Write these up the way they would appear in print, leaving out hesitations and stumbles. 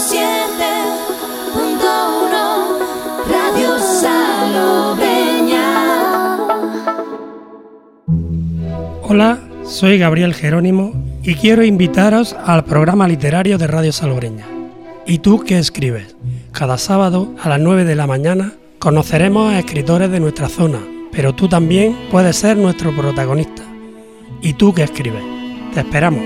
107.1 Radio Salobreña. Hola, soy Gabriel Jerónimo y quiero invitaros al programa literario de Radio Salobreña. ¿Y tú qué escribes? Cada sábado a las 9 de la mañana conoceremos a escritores de nuestra zona, pero tú también puedes ser nuestro protagonista. ¿Y tú qué escribes? Te esperamos.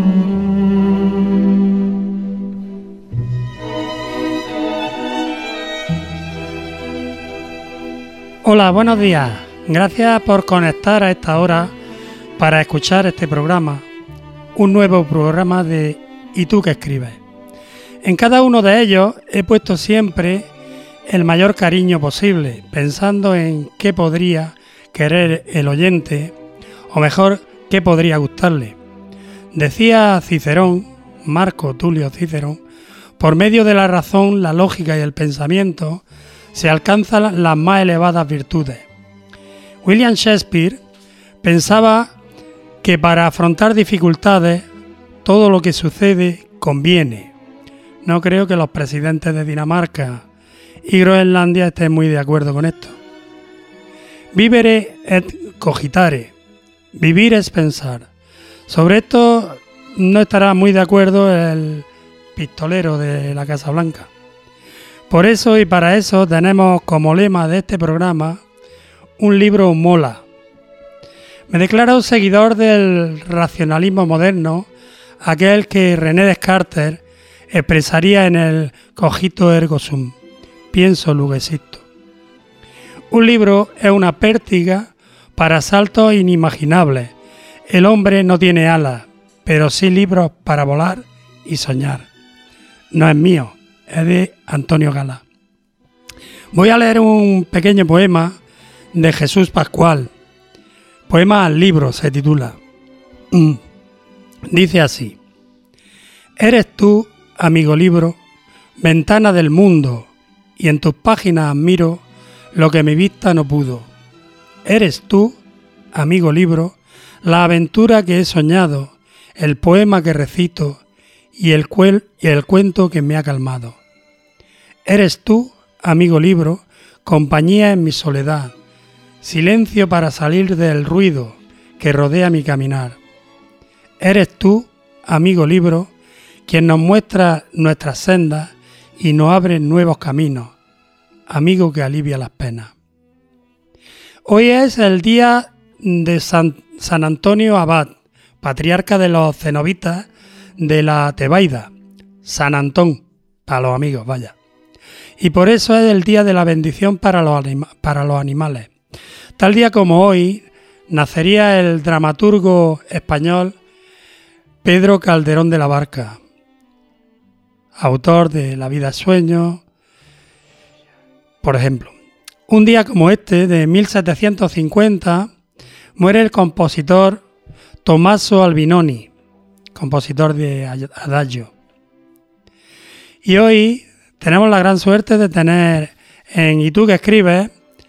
Hola, buenos días. Gracias por conectar a esta hora para escuchar este programa, un nuevo programa de ¿Y tú qué escribes? En cada uno de ellos he puesto siempre el mayor cariño posible, pensando en qué podría querer el oyente, o mejor, qué podría gustarle. Decía Cicerón, Marco Tulio Cicerón, por medio de la razón, la lógica y el pensamiento se alcanzan las más elevadas virtudes. William Shakespeare pensaba que para afrontar dificultades todo lo que sucede conviene. No creo que los presidentes de Dinamarca y Groenlandia estén muy de acuerdo con esto. Vivere et cogitare. Vivir es pensar. Sobre esto no estará muy de acuerdo el pistolero de la Casa Blanca. Por eso y para eso tenemos como lema de este programa un libro mola. Me declaro seguidor del racionalismo moderno, aquel que René Descartes expresaría en el cogito ergo sum, pienso luego existo. Un libro es una pértiga para saltos inimaginables. El hombre no tiene alas, pero sí libros para volar y soñar. No es mío, es de Antonio Gala. Voy a leer un pequeño poema de Jesús Pascual. Poema al libro se titula. Dice así: eres tú, amigo libro, ventana del mundo, y en tus páginas admiro lo que mi vista no pudo. Eres tú, amigo libro, la aventura que he soñado, el poema que recito y el cuento que me ha calmado. Eres tú, amigo libro, compañía en mi soledad, silencio para salir del ruido que rodea mi caminar. Eres tú, amigo libro, quien nos muestra nuestras sendas y nos abre nuevos caminos, amigo que alivia las penas. Hoy es el día de San Antonio Abad, patriarca de los cenobitas de la Tebaida, San Antón, para los amigos, vaya. Y por eso es el día de la bendición para los animales. Tal día como hoy nacería el dramaturgo español Pedro Calderón de la Barca, autor de La vida es sueño, por ejemplo. Un día como este, de 1750, muere el compositor Tommaso Albinoni, compositor de Adagio. Y hoy tenemos la gran suerte de tener en ¿Y tú qué escribes?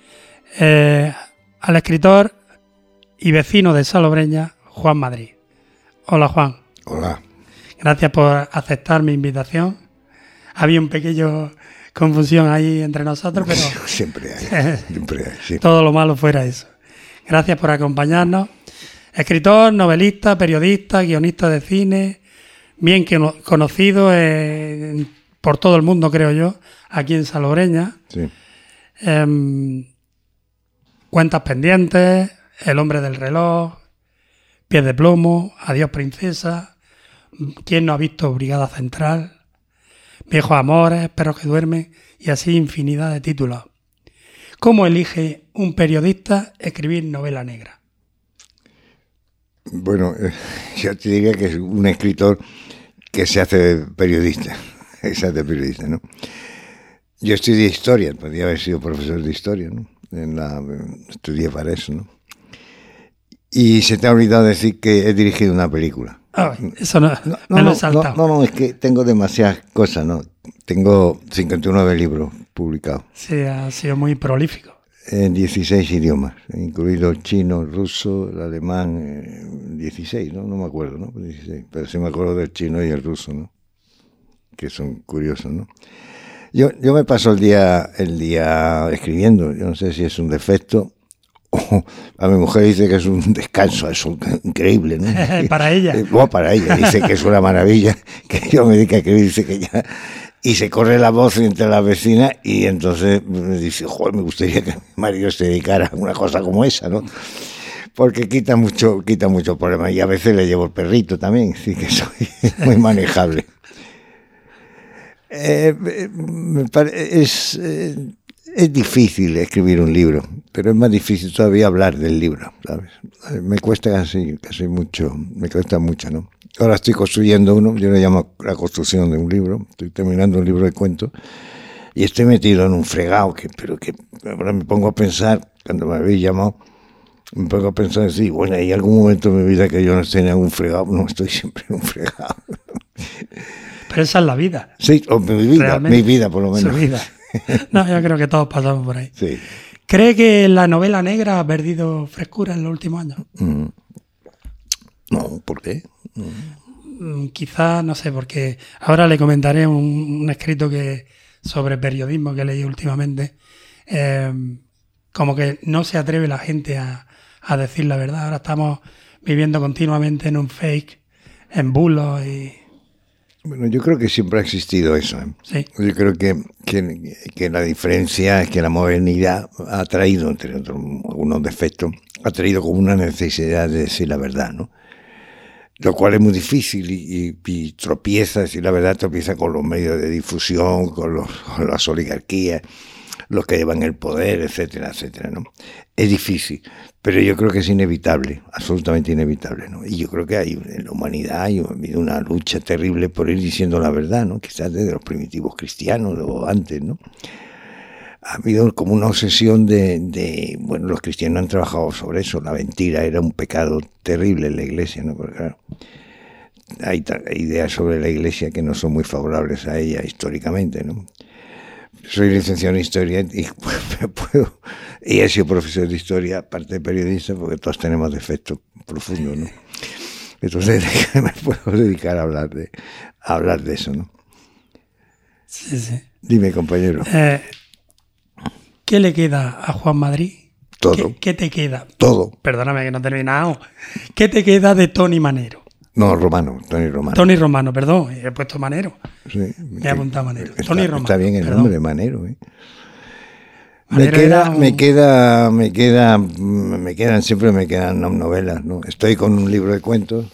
Al escritor y vecino de Salobreña, Juan Madrid. Hola, Juan. Hola. Gracias por aceptar mi invitación. Había un pequeño confusión ahí entre nosotros, pero siempre hay, sí. Todo lo malo fuera eso. Gracias por acompañarnos. Escritor, novelista, periodista, guionista de cine, bien conocido por todo el mundo, creo yo, aquí en Salobreña. Sí. Cuentas pendientes, El hombre del reloj, Pies de plomo, Adiós princesa, ¿Quién no ha visto Brigada Central?, Viejos amores, Perros que duermen, y así infinidad de títulos. ¿Cómo elige un periodista escribir novela negra? Bueno, yo te diría que es un escritor que se hace periodista, ¿no? Yo estudié historia, podría haber sido profesor de historia, ¿no? Estudié para eso, ¿no? Y se te ha olvidado decir que he dirigido una película. Eso no me lo he saltado. No, es que tengo demasiadas cosas, ¿no? Tengo 59 libros publicados. Sí, ha sido muy prolífico. En 16 idiomas, incluido el chino, el ruso, el alemán, 16, ¿no? No me acuerdo, ¿no? 16, pero sí me acuerdo del chino y el ruso, ¿no? que son curiosos, ¿no? Yo me paso el día escribiendo. Yo no sé si es un defecto o a mi mujer dice que es un descanso, es increíble, ¿no? Para ella. Para ella, dice que es una maravilla, que yo me dedique a escribir, dice que ya... Y se corre la voz entre las vecinas y entonces me dice, joder, me gustaría que mi marido se dedicara a una cosa como esa, ¿no? Porque quita mucho problema. Y a veces le llevo el perrito también, así que soy muy manejable. Es difícil escribir un libro, pero es más difícil todavía hablar del libro, ¿sabes? Me cuesta casi mucho, ¿no? Ahora estoy construyendo uno, yo le llamo la construcción de un libro, estoy terminando un libro de cuentos y estoy metido en un fregado, pero ahora me pongo a pensar, cuando me habéis llamado, me pongo a pensar, sí, bueno, hay algún momento en mi vida que yo no esté en algún fregado, no estoy siempre en un fregado. Pero esa es la vida. Sí, o mi vida por lo menos. Su vida. No, yo creo que todos pasamos por ahí. Sí. ¿Cree que la novela negra ha perdido frescura en los últimos años? No, ¿por qué? Quizás, no sé, porque ahora le comentaré un escrito sobre periodismo que leí últimamente. Como que no se atreve la gente a decir la verdad. Ahora estamos viviendo continuamente en un fake, en bulos y... Bueno, yo creo que siempre ha existido eso, ¿eh? Sí. Yo creo que la diferencia es que la modernidad ha traído, entre otros algunos defectos, ha traído como una necesidad de decir la verdad, ¿no? Lo cual es muy difícil y tropieza, decir la verdad, tropieza con los medios de difusión, con las oligarquías, los que llevan el poder, etcétera, etcétera, ¿no? Es difícil, pero yo creo que es inevitable, absolutamente inevitable, ¿no? Y yo creo que en la humanidad ha habido una lucha terrible por ir diciendo la verdad, ¿no? Quizás desde los primitivos cristianos o antes, ¿no? Ha habido como una obsesión bueno, los cristianos han trabajado sobre eso, la mentira era un pecado terrible en la iglesia, ¿no? Porque claro, hay ideas sobre la iglesia que no son muy favorables a ella históricamente, ¿no? Soy licenciado en historia y he sido profesor de historia, aparte de periodista, porque todos tenemos defectos profundos, ¿no? Entonces me puedo dedicar a hablar de eso, ¿no? Sí, sí. Dime, compañero. ¿Qué le queda a Juan Madrid? Todo. ¿Qué te queda? Todo. Perdóname que no he terminado. ¿Qué te queda de Tony Manero? No, Tony Romano. Tony Romano, perdón, he puesto Manero. Sí, me he apuntado Manero. Tony Romano. Está bien el nombre de Manero, ¿eh? Manero me quedan novelas, ¿no? Estoy con un libro de cuentos,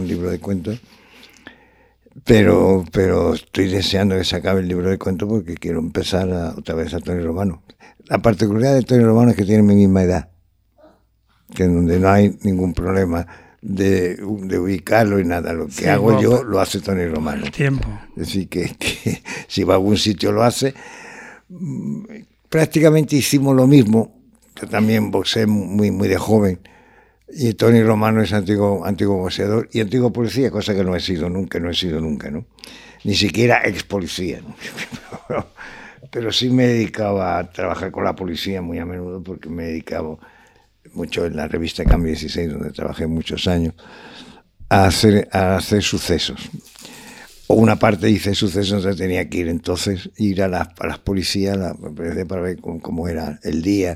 pero estoy deseando que se acabe el libro de cuentos porque quiero empezar otra vez a Tony Romano. La particularidad de Tony Romano es que tiene mi misma edad, que en donde no hay ningún problema de ubicarlo y nada. Lo que hago yo lo hace Tony Romano. El tiempo. Es decir, que si va a algún sitio lo hace. Prácticamente hicimos lo mismo. Yo también boxeé muy de joven. Y Tony Romano es antiguo boxeador y antiguo policía, cosa que no he sido nunca, ¿no? Ni siquiera ex policía, ¿no? Pero sí me dedicaba a trabajar con la policía muy a menudo porque me dedicaba mucho en la revista Cambio 16, donde trabajé muchos años, a hacer sucesos. O una parte hice sucesos donde tenía que ir a las policías para ver cómo era el día,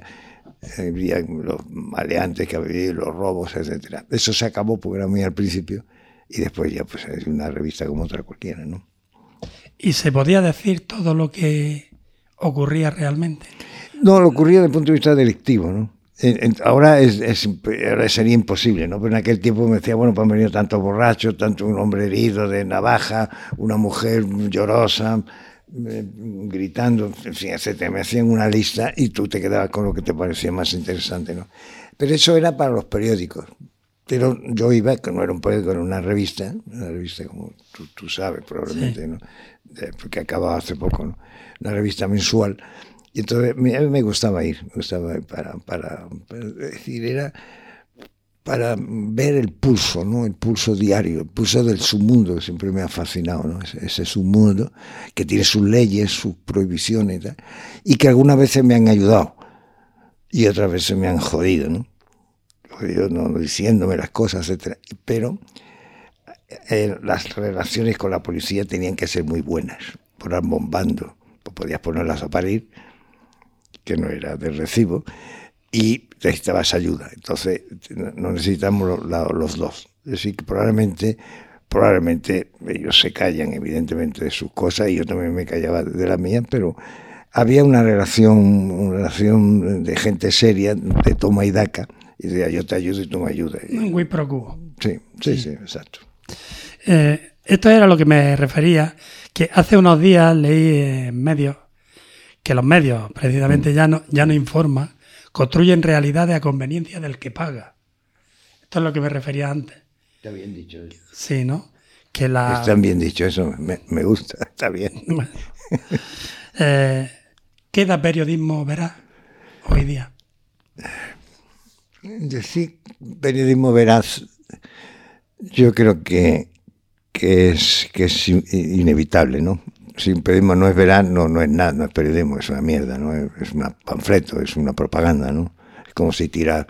los maleantes que había, los robos, etcétera. Eso se acabó porque era muy al principio y después ya pues es una revista como otra cualquiera, ¿no? ¿Y se podía decir todo lo que ocurría realmente? No, lo ocurría desde el punto de vista delictivo, ¿no? Ahora sería imposible, ¿no? Pero en aquel tiempo me decía, bueno, pues han venido tantos borrachos, tanto un hombre herido de navaja, una mujer llorosa, gritando, en fin, etcétera. Me hacían una lista y tú te quedabas con lo que te parecía más interesante, ¿no? Pero eso era para los periódicos. Pero yo iba, que no era un periódico, era una revista como tú sabes probablemente, sí, ¿no? Porque acababa hace poco, ¿no? Una revista mensual. Y entonces a mí me gustaba ir para decir, era para ver el pulso, ¿no? El pulso diario, el pulso del submundo, que siempre me ha fascinado, ¿no? Ese submundo que tiene sus leyes, sus prohibiciones, ¿no? Y que algunas veces me han ayudado y otras veces me han jodido, ¿no? Jodido, no diciéndome las cosas, etcétera. Pero las relaciones con la policía tenían que ser muy buenas, por bombando, pues podías ponerlas a parir, que no era de recibo, y necesitabas ayuda. Entonces no necesitamos los dos. Es decir, que probablemente ellos se callan evidentemente de sus cosas y yo también me callaba de las mías, pero había una relación de gente seria, de toma y daca, y decía yo te ayudo y tú me ayudas. Muy pro quo. Sí, exacto. Esto era lo que me refería, que hace unos días leí en medios que los medios precisamente ya no informan, construyen realidades a conveniencia del que paga. Esto es lo que me refería antes. Está bien dicho eso. Sí, ¿no? Que Está bien dicho eso, me gusta, está bien. ¿Queda periodismo veraz hoy día? Decir periodismo veraz, yo creo que es inevitable, ¿no? Si un periodismo no es veraz, no es nada, no es periodismo, es una mierda, ¿no? Es un panfleto, es una propaganda, ¿no? Es como si tira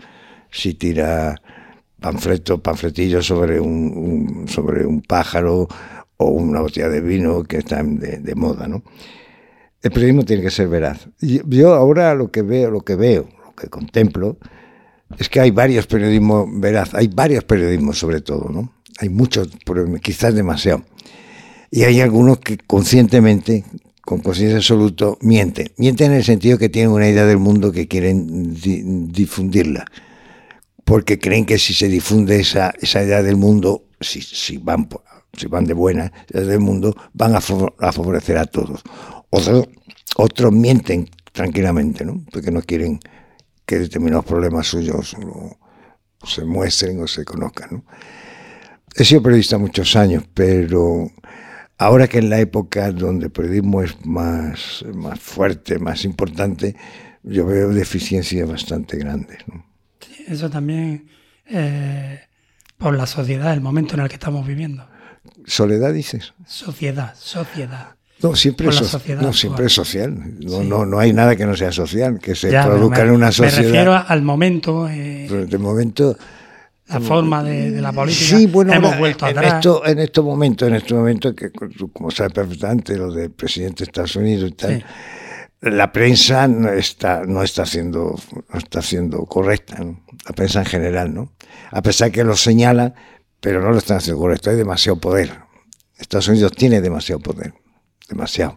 panfletillos sobre un pájaro o una botella de vino que están de moda, ¿no? El periodismo tiene que ser veraz. Yo ahora lo que veo, lo que contemplo, es que hay varios periodismos veraz, hay varios periodismos sobre todo, ¿no? Hay muchos, quizás demasiado. Y hay algunos que conscientemente, con conciencia absoluta, mienten. Mienten en el sentido que tienen una idea del mundo que quieren difundirla. Porque creen que si se difunde esa idea del mundo, si van de buena, la idea del mundo, van a favorecer a todos. Otros mienten tranquilamente, ¿no? Porque no quieren que determinados problemas suyos se muestren o se conozcan, ¿no? He sido periodista muchos años, pero ahora que en la época donde el periodismo es más fuerte, más importante, yo veo deficiencias bastante grandes, ¿no? Sí, eso también por la sociedad, el momento en el que estamos viviendo. ¿Soledad dices? Sociedad. No, siempre es social. No hay nada que no sea social, que se produzca en una sociedad. Me refiero al momento. De momento. La forma de la política. Sí, bueno, hemos vuelto atrás. En estos momentos, que como sabes perfectamente, lo del presidente de Estados Unidos y tal, sí. La prensa no está siendo correcta, ¿no? La prensa en general, ¿no? A pesar que lo señalan, pero no lo están haciendo correcto. Hay demasiado poder. Estados Unidos tiene demasiado poder. Demasiado.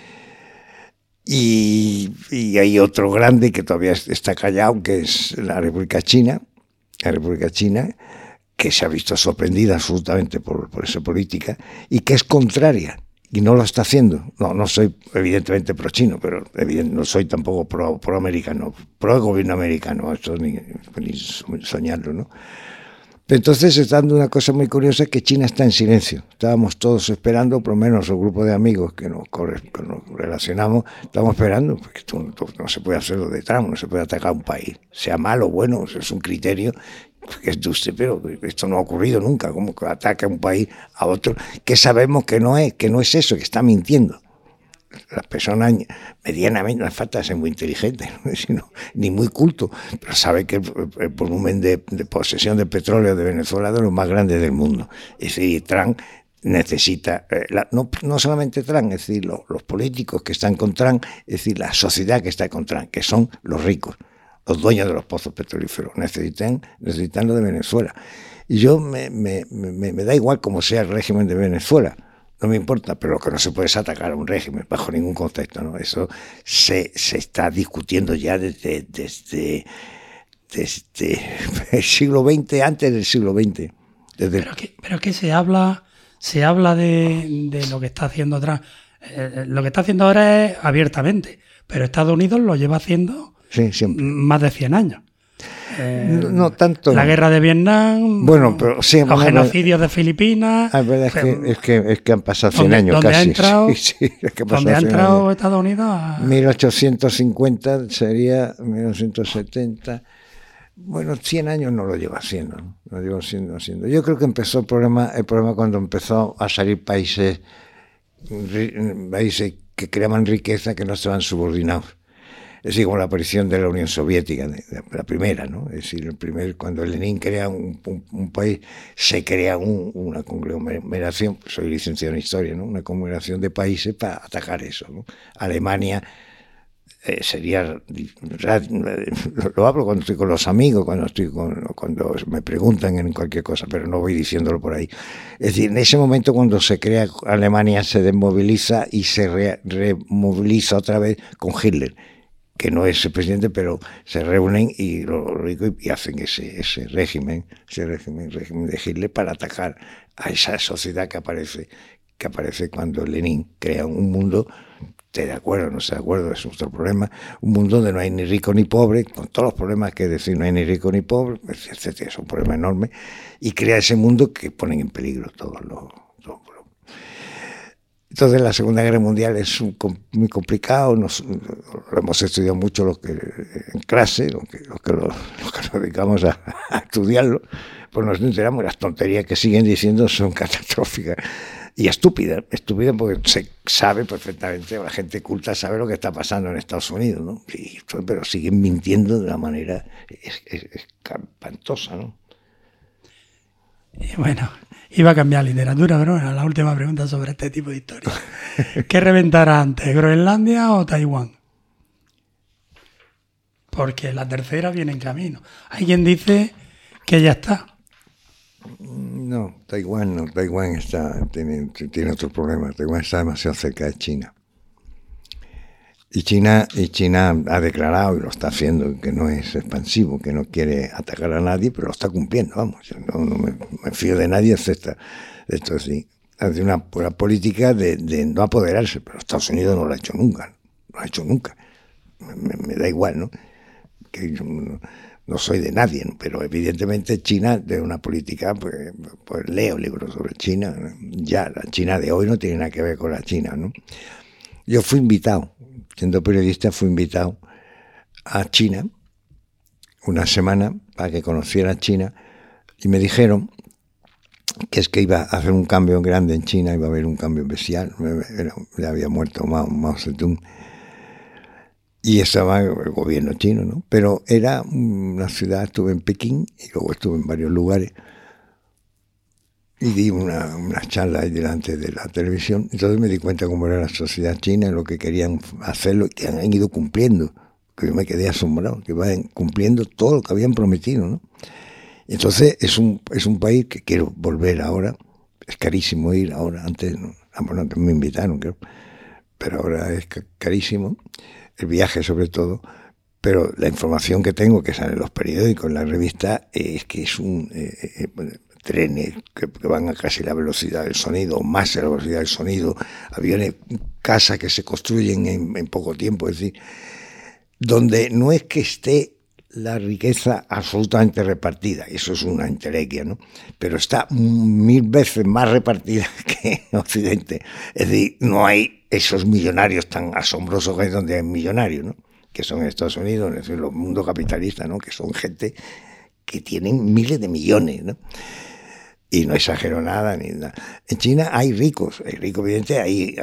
Y hay otro grande que todavía está callado, que es la República China, que se ha visto sorprendida absolutamente por esa política y que es contraria y no lo está haciendo. No soy evidentemente pro chino, pero no soy tampoco pro americano, pro gobierno americano, esto ni soñarlo, ¿no? Entonces se está dando una cosa muy curiosa, que China está en silencio. Estábamos todos esperando, por lo menos el grupo de amigos que nos relacionamos, estábamos esperando, porque esto no se puede hacer lo de Trump, no se puede atacar a un país, sea malo o bueno, es un criterio que es de usted, pero esto no ha ocurrido nunca, como que ataca a un país a otro, que sabemos que no es eso, que está mintiendo. Las personas medianamente, no falta ser muy inteligentes, ¿no? Ni muy culto, pero sabe que el volumen de posesión de petróleo de Venezuela es de los más grandes del mundo. Es decir, Trump necesita, no solamente Trump, es decir, los políticos que están con Trump, es decir, la sociedad que está con Trump, que son los ricos, los dueños de los pozos petrolíferos, necesitan lo de Venezuela. Y yo me da igual cómo sea el régimen de Venezuela. No me importa, pero lo que no se puede es atacar a un régimen bajo ningún concepto, ¿no? Eso se está discutiendo ya desde el siglo XX, antes del siglo XX. Pero que se habla de lo que está haciendo Trump. Lo que está haciendo ahora es abiertamente, pero Estados Unidos lo lleva haciendo más de 100 años. No tanto. La guerra de Vietnam, bueno, pero sí, los genocidios de Filipinas. La verdad es que han pasado 100 años casi. ¿Dónde ha entrado Estados Unidos? 1850 sería 1970. Bueno, 100 años no lo lleva haciendo, ¿no? Lo lleva haciendo. Yo creo que empezó el problema cuando empezó a salir países que creaban riqueza que no estaban subordinados. decir, como la aparición de la Unión Soviética, la primera, ¿no? Es decir, cuando Lenin crea un país, se crea una conglomeración, soy licenciado en historia, ¿no? Una conglomeración de países para atacar eso, ¿no? Alemania sería, lo hablo cuando estoy con los amigos, cuando me preguntan en cualquier cosa, pero no voy diciéndolo por ahí. Es decir, en ese momento cuando se crea Alemania se desmoviliza y se removiliza otra vez con Hitler, que no es el presidente, pero se reúnen y hacen ese régimen de Hitler para atacar a esa sociedad que aparece cuando Lenin crea un mundo. Esté de acuerdo, no esté de acuerdo, es otro problema. Un mundo donde no hay ni rico ni pobre, con todos los problemas que decir, no hay ni rico ni pobre, etcétera, es un problema enorme, y crea ese mundo que ponen en peligro todos los. Entonces la Segunda Guerra Mundial es muy complicado, lo hemos estudiado mucho en clase, los que nos dedicamos a estudiarlo, pues nos enteramos, las tonterías que siguen diciendo son catastróficas. Y estúpida porque se sabe perfectamente, la gente culta sabe lo que está pasando en Estados Unidos, ¿no? Pero siguen mintiendo de una manera espantosa, ¿no? Y bueno, iba a cambiar literatura, pero bueno, la última pregunta sobre este tipo de historia. ¿Qué reventará antes, Groenlandia o Taiwán? Porque la tercera viene en camino. Hay quien dice que ya está. No, Taiwán no. Taiwán tiene otro problema. Taiwán está demasiado cerca de China. Y China ha declarado, y lo está haciendo, que no es expansivo, que no quiere atacar a nadie, pero lo está cumpliendo, vamos. Yo no me fío de nadie, excepto de esto sí. Hace una política de no apoderarse, pero Estados Unidos no lo ha hecho nunca. No lo ha hecho nunca. Me da igual, ¿no? Que yo no soy de nadie, ¿no? Pero evidentemente China de una política, pues leo libros sobre China, ¿no? Ya la China de hoy no tiene nada que ver con la China, ¿no? Yo fui invitado, siendo periodista, a China una semana para que conociera China y me dijeron que es que iba a hacer un cambio grande en China, iba a haber un cambio bestial, ya había muerto Mao Zedong. Y estaba el gobierno chino, ¿no? Pero era una ciudad, estuve en Pekín y luego estuve en varios lugares y di una charla ahí delante de la televisión. Entonces me di cuenta cómo era la sociedad china, lo que querían hacerlo y que han ido cumpliendo. Que yo me quedé asombrado, que van cumpliendo todo lo que habían prometido, ¿no? Entonces es un país que quiero volver ahora. Es carísimo ir ahora, antes, ¿no? Bueno, me invitaron, creo, pero ahora es carísimo. El viaje sobre todo, pero la información que tengo, que sale en los periódicos, en la revista, es que es trenes que van a casi la velocidad del sonido, o más de la velocidad del sonido, aviones, casas que se construyen en poco tiempo, es decir, donde no es que esté la riqueza absolutamente repartida, eso es una entelequia, ¿no? Pero está 1000 veces más repartida que en Occidente. Es decir, no hay esos millonarios tan asombrosos que hay donde hay millonarios, ¿no? Que son en Estados Unidos, en el mundo capitalista, ¿no? Que son gente que tienen miles de millones, ¿no? Y no exagero nada ni nada. En China hay ricos, evidente,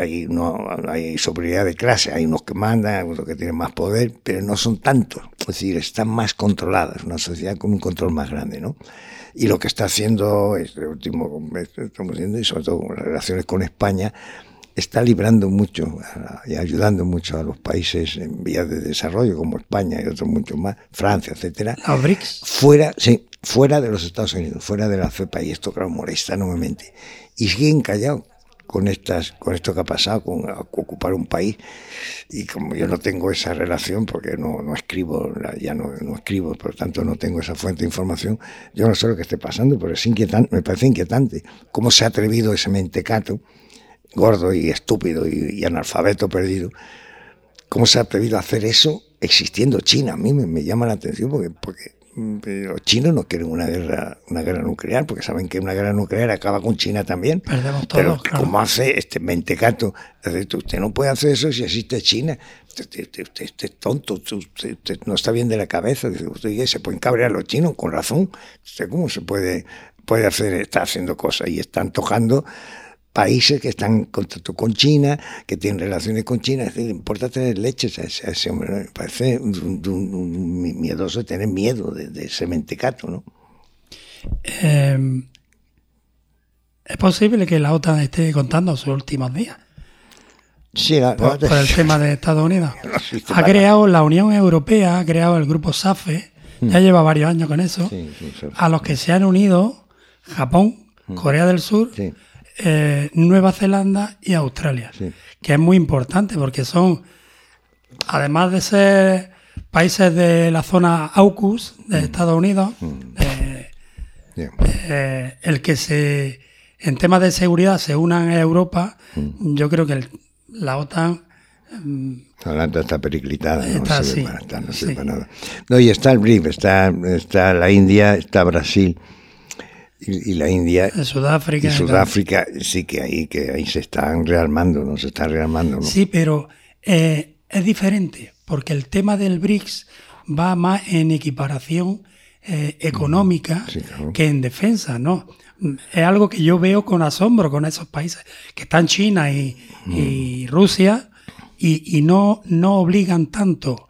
hay superioridad de clase, hay unos que mandan, hay unos que tienen más poder, pero no son tantos, es decir, están más controladas, una sociedad con un control más grande, ¿no? Y lo que está haciendo, este último estamos viendo, y sobre todo las relaciones con España, está librando mucho y ayudando mucho a los países en vías de desarrollo, como España y otros muchos más, Francia, etcétera. ¿Los BRICS? Fuera de los Estados Unidos, fuera de la CEPA, y esto, claro, molesta enormemente. Y siguen callados con esto que ha pasado, con ocupar un país. Y como yo no tengo esa relación, porque no escribo, ya no escribo, por lo tanto no tengo esa fuente de información, yo no sé lo que esté pasando, pero es inquietante, me parece inquietante. ¿Cómo se ha atrevido ese mentecato, gordo y estúpido y analfabeto perdido, cómo se ha atrevido a hacer eso existiendo China? A mí me llama la atención porque los chinos no quieren una guerra nuclear, porque saben que una guerra nuclear acaba con China también. Perdemos todo, pero claro. como hace este mentecato, usted no puede hacer eso si existe China. Usted es tonto, usted no está bien de la cabeza. Usted se pueden cabrear los chinos, con razón. ¿Cómo se puede hacer? Está haciendo cosas y está antojando países que están en contacto con China, que tienen relaciones con China. Es decir, importa tener leches a ese hombre, ¿no? Me parece un miedoso tener miedo de ese mentecato, ¿no? ¿Es posible que la OTAN esté contando sus últimos días? Sí, por el tema de Estados Unidos. Ha creado la Unión Europea, ha creado el grupo SAFE, ya lleva varios años con eso, a los que se han unido Japón, Corea del Sur, Nueva Zelanda y Australia, que es muy importante porque son, además de ser países de la zona AUKUS de Estados Unidos, el que en temas de seguridad se unan a Europa, yo creo que la OTAN... Atlanta está periclitada, no está, sirve para nada. No, y está el BRIC, está la India, está Brasil y la India... Sudáfrica. Y Sudáfrica, sí, que ahí se están rearmando, ¿no? Se están rearmando, ¿no? Sí, pero es diferente, porque el tema del BRICS va más en equiparación económica que en defensa, ¿no? Es algo que yo veo con asombro con esos países que están China y Rusia y no obligan tanto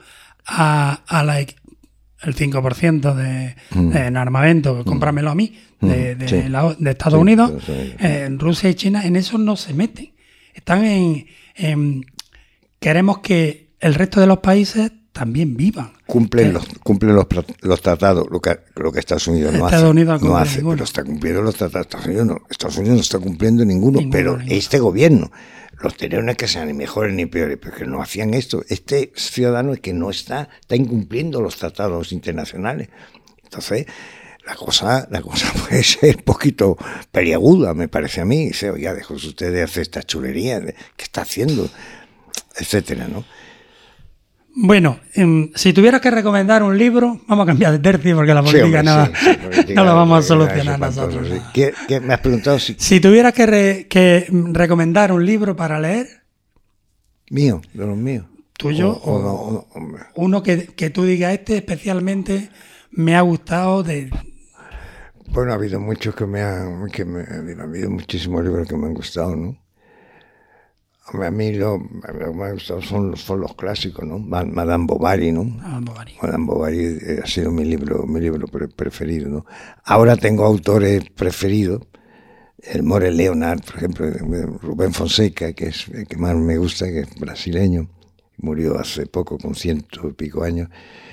el 5% en armamento, cómpramelo a mí, de Estados Unidos. En Rusia y China en eso no se meten. Están queremos que el resto de los países también vivan. Cumplen los tratados, lo que Estados Unidos no hace, pero está cumpliendo los tratados. Estados Unidos no está cumpliendo ninguno. Este gobierno, los tenemos, no es que sean ni mejores ni peores, pero que no hacían esto. Este ciudadano es que no está incumpliendo los tratados internacionales. Entonces, la cosa puede ser un poquito peliaguda, me parece a mí. Dice, oiga, dejó usted de hacer esta chulería, ¿qué está haciendo? Etcétera, ¿no? Bueno, si tuvieras que recomendar un libro, vamos a cambiar de tercio porque la política no la vamos a solucionar nosotros. ¿Qué me has preguntado? Si tuvieras que recomendar un libro para leer. ¿Mío? ¿De los míos? ¿Tuyo? O uno que tú digas, especialmente me ha gustado Bueno, ha habido muchos ha habido muchísimos libros que me han gustado, ¿no? A mí lo que me ha gustado son los clásicos, ¿no? Madame Bovary, ¿no? Madame Bovary ha sido mi libro preferido, ¿no? Ahora tengo autores preferidos, el More Leonard, por ejemplo, Rubén Fonseca, que es el que más me gusta, que es brasileño, murió hace poco con 100 y pico años.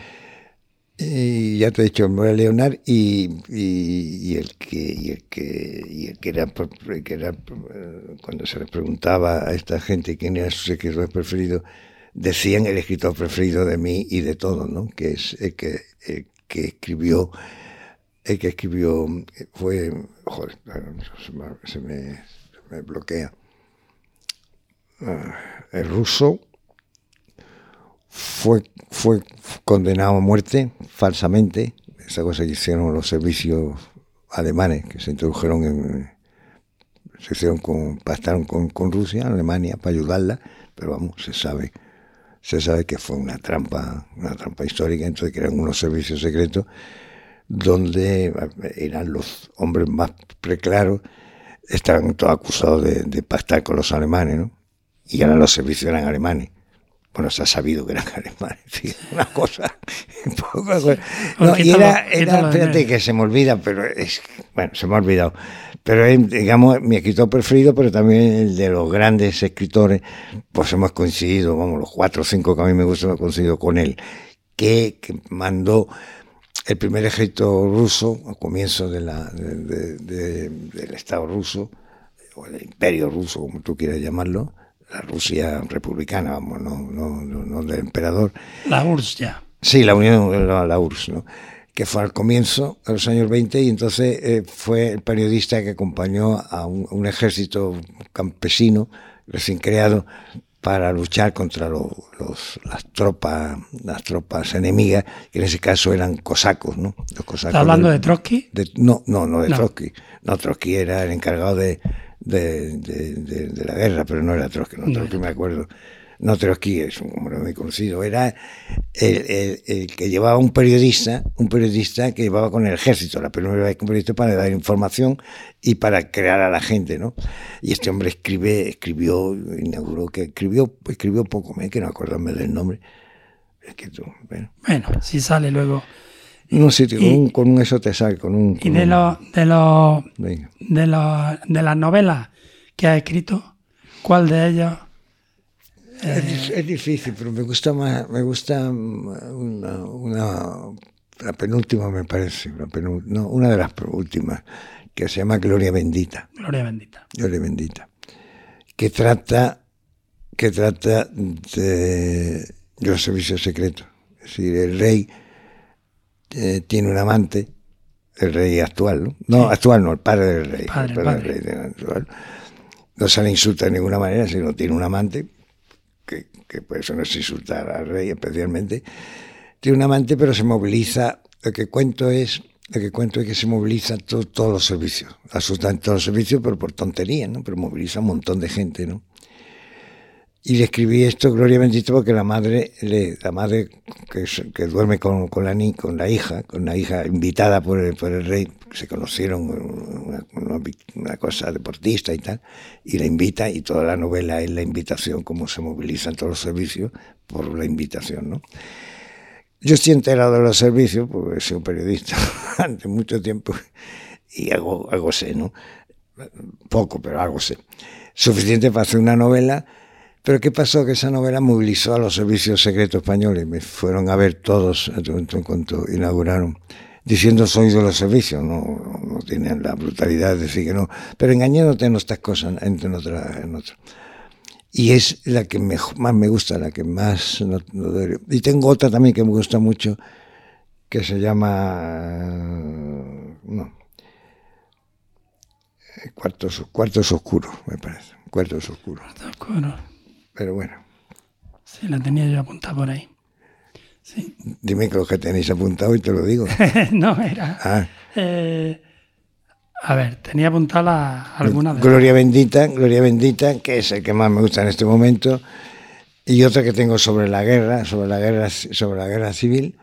Y ya te he dicho, More Leonard y el que era cuando se les preguntaba a esta gente quién era su escritor preferido, decían el escritor preferido de mí y de todos, ¿no? Que es el que escribió fue, joder, se me bloquea, el ruso. Fue condenado a muerte falsamente, esa cosa que hicieron los servicios alemanes, que se introdujeron pactaron con Rusia, Alemania, para ayudarla, pero vamos, se sabe que fue una trampa histórica, entonces que eran unos servicios secretos donde eran los hombres más preclaros, estaban todos acusados de pactar con los alemanes, ¿no? Y ahora los servicios eran alemanes. Bueno, se ha sabido que eran alemanes, ¿sí? Una cosa. No, y era, fíjate que se me olvida, pero se me ha olvidado. Pero es, digamos, mi escritor preferido, pero también el de los grandes escritores, pues hemos coincidido, vamos, los 4 o 5 que a mí me gustan, hemos coincidido con él, que mandó el primer ejército ruso, al comienzo del Estado ruso, o del Imperio ruso, como tú quieras llamarlo, la Rusia republicana, vamos, no del emperador. La URSS ya. Sí, la URSS, ¿no? Que fue al comienzo de los años 20 y entonces fue el periodista que acompañó a un ejército campesino recién creado para luchar contra las tropas enemigas, que en ese caso eran cosacos, ¿no? Los cosacos. ¿Estás hablando de Trotsky? No de Trotsky. No, Trotsky era el encargado de la guerra, pero no era Trotsky, Trotsky me acuerdo. no Trotsky es un hombre muy conocido, era el que llevaba un periodista que llevaba con el ejército, la primera vez que un periodista para dar información y para crear a la gente, ¿no? Y este hombre escribió, inauguró, que escribió poco, que no acordarme del nombre. Es que tú, bueno, si sale luego. No sé, con un eso te sale, con un... Y de las novelas que ha escrito, ¿cuál de ellas? Es difícil, pero me gusta más, la penúltima me parece, una de las últimas, que se llama Gloria Bendita. Gloria Bendita. Gloria Bendita. Que trata de los servicios secretos. Es decir, el rey tiene un amante, el rey actual, ¿no? No, sí. Actual no, el padre del rey. El padre del rey actual. No se le insulta de ninguna manera, sino tiene un amante, que por eso no es insultar al rey especialmente. Tiene un amante, pero se moviliza. Lo que cuento es que se moviliza todos los servicios, absolutamente todos los servicios, pero por tonterías, ¿no? Pero moviliza un montón de gente, ¿no? Y le escribí esto, Gloria Bendita, porque la madre que duerme con la hija invitada por el rey, se conocieron, una cosa deportista y tal, y la invita, y toda la novela es la invitación, cómo se movilizan todos los servicios por la invitación, ¿no? Yo estoy enterado de los servicios, porque he sido periodista durante mucho tiempo, y algo sé, ¿no? Poco, pero algo sé. Suficiente para hacer una novela. Pero ¿qué pasó? Que esa novela movilizó a los servicios secretos españoles. Me fueron a ver todos en cuanto inauguraron, diciendo soy de los servicios. No tienen la brutalidad de decir que no, pero engañándote en estas cosas, en otras. Y es la que más me gusta, la que más... Y tengo otra también que me gusta mucho, que se llama... Cuartos oscuros, me parece. Cuartos oscuros. Pero bueno. Sí, la tenía yo apuntada por ahí. Sí. Dime que lo que tenéis apuntado y te lo digo. No, era... a ver, tenía apuntada alguna de... Gloria Bendita, que es el que más me gusta en este momento. Y otra que tengo sobre la guerra civil,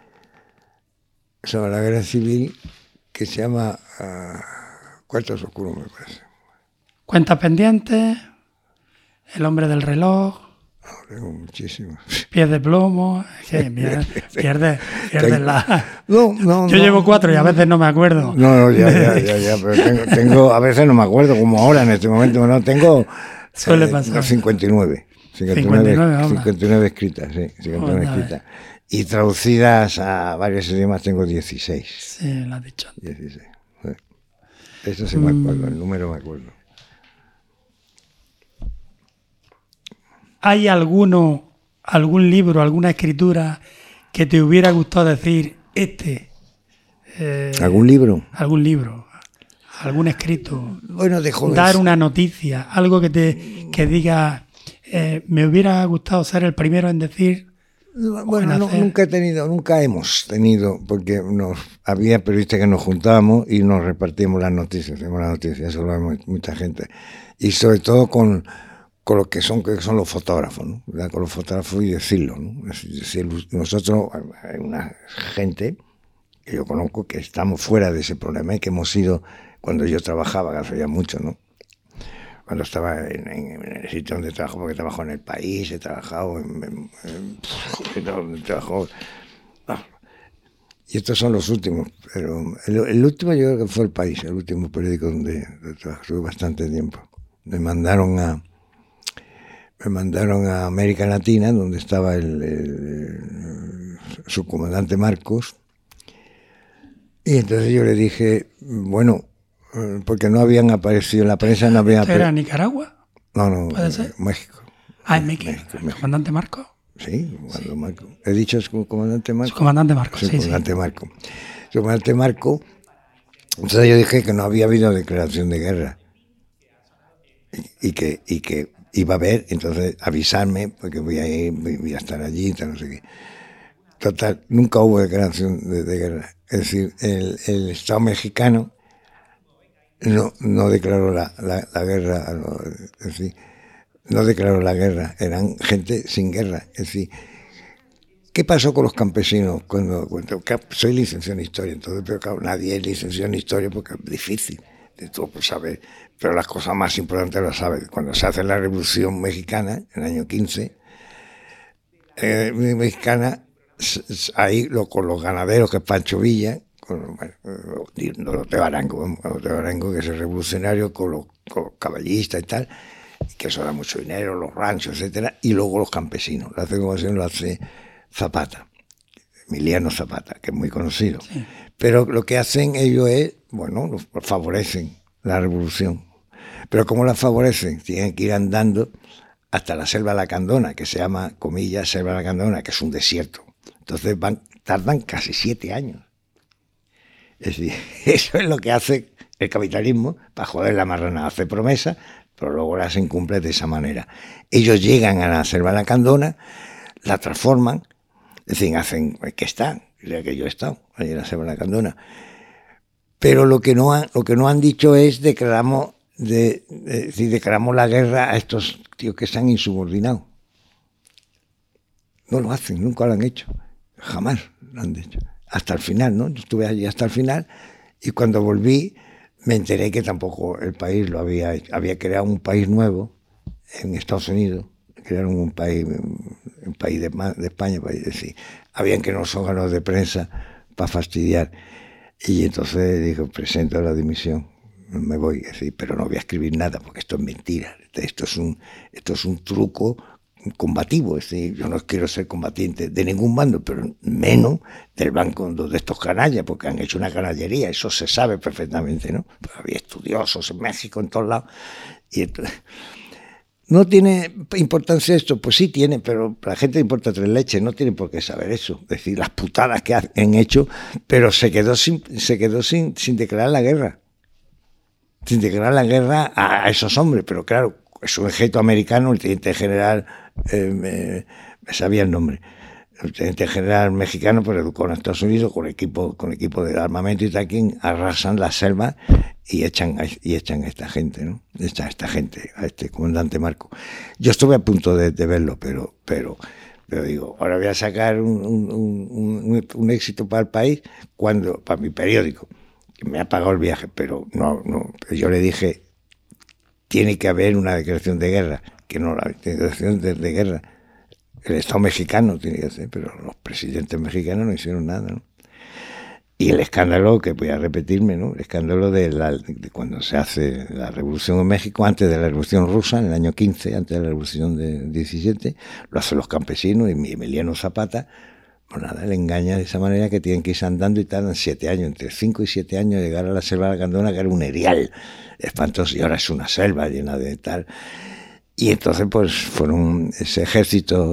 que se llama Cuartos Oscuros, me parece. Cuentas pendientes... El hombre del reloj. No, tengo muchísimo. Pies de plomo. Pierdes la... No. Yo llevo 4 y a veces no me acuerdo. No, ya. Pero tengo, a veces no me acuerdo, como ahora en este momento. No, tengo... Suele pasar. 59 escritas, sí. 59 escritas. Y traducidas a varios idiomas tengo 16. Sí, lo has dicho. 16. Eso sí me acuerdo, el número me acuerdo. ¿Hay algún libro, alguna escritura que te hubiera gustado decir ¿Algún libro? Algún libro, algún escrito. Bueno, de jóvenes. Dar una noticia, algo que diga, me hubiera gustado ser el primero en decir. Bueno, nunca hemos tenido, porque había periodistas que nos juntábamos y nos repartíamos las noticias, eso lo vemos mucha gente. Y sobre todo con lo que son los fotógrafos, ¿no? Con los fotógrafos y decirlo, ¿no? Es decir, nosotros, hay una gente que yo conozco que estamos fuera de ese problema y que hemos ido, cuando yo trabajaba, que hace ya mucho, ¿no? Cuando estaba en el sitio donde trabajo, porque trabajo en El País, he trabajado y estos son los últimos, pero el último yo creo que fue El País, el último periódico donde trabajé bastante tiempo. Me mandaron a América Latina, donde estaba el subcomandante Marcos, y entonces yo le dije, bueno, porque no habían aparecido en la prensa, no habían ¿Era Nicaragua? No, ¿Puede ser? México. En México. ¿El comandante Marcos? Sí, Marco. He dicho comandante Marco. Comandante Marcos, sí. Comandante Marco. Comandante Marco. Entonces yo dije que no había habido declaración de guerra y que iba a haber, entonces avisarme, porque voy a estar allí, tal, no sé qué. Total, nunca hubo declaración de guerra. Es decir, el Estado mexicano no declaró la guerra, es decir, no declaró la guerra, eran gente sin guerra. Es decir, ¿qué pasó con los campesinos? Cuando soy licenciado en historia, entonces, pero claro, nadie es licenciado en historia porque es difícil de todo pues, saber. Pero las cosas más importantes las sabes. Cuando se hace la Revolución Mexicana, en el año 15, mexicana, ahí con los ganaderos, que es Pancho Villa, con los de Barango, que es el revolucionario, con los caballistas y tal, que eso da mucho dinero, los ranchos, etcétera, y luego los campesinos. La circunvalación lo hace Zapata, Emiliano Zapata, que es muy conocido. Sí. Pero lo que hacen ellos es, bueno, favorecen la revolución. Pero ¿cómo la favorecen? Tienen que ir andando hasta la selva lacandona, que se llama, comillas, selva lacandona, que es un desierto. Entonces tardan casi 7 años. Es decir, eso es lo que hace el capitalismo para joder la marrana. Hace promesas, pero luego las incumple de esa manera. Ellos llegan a la selva lacandona, la transforman, es decir, hacen que están, ya que yo he estado ahí en la selva lacandona. Pero lo que no han dicho es declaramos la guerra a estos tíos que están insubordinados. No lo hacen, nunca lo han hecho. Jamás lo han hecho. Hasta el final, ¿no? Yo estuve allí hasta el final y cuando volví me enteré que tampoco el país lo había creado un país nuevo en Estados Unidos. Crearon un país de España, país de sí. Habían que los órganos de prensa para fastidiar. Y entonces dijo, presento la dimisión, me voy, así, pero no voy a escribir nada porque esto es mentira. Esto es un truco combativo, es decir, yo no quiero ser combatiente de ningún bando, pero menos del banco de estos canallas, porque han hecho una canallería, eso se sabe perfectamente, ¿no? Pues había estudiosos en México, en todos lados, y entonces, ¿no tiene importancia esto? Pues sí tiene, pero a la gente le importa 3 leches, no tiene por qué saber eso, es decir, las putadas que han hecho, pero se quedó sin declarar la guerra, sin declarar la guerra a esos hombres, pero claro, es un ejército americano, el teniente general, me sabía el nombre, el teniente general mexicano, pues educó en Estados Unidos con equipo de armamento y tal, arrasan la selva y echan a esta gente, ¿no? Echan a esta gente, a este comandante Marco. Yo estuve a punto de verlo, pero digo, ahora voy a sacar un éxito para el país, para mi periódico, que me ha pagado el viaje, pero no, yo le dije, tiene que haber una declaración de guerra, que no, la declaración de guerra, el Estado mexicano tiene que hacer, pero los presidentes mexicanos no hicieron nada, ¿no? Y el escándalo, que voy a repetirme, ¿no? El escándalo de cuando se hace la revolución en México, antes de la revolución rusa, en el año 15, antes de la revolución de 17, lo hacen los campesinos, y Emiliano Zapata, pues nada, le engaña de esa manera que tienen que irse andando y tardan 7 años, entre 5 y 7 años, llegar a la selva lacandona, que era un erial espantoso, y ahora es una selva llena de tal. Y entonces pues fueron ese ejército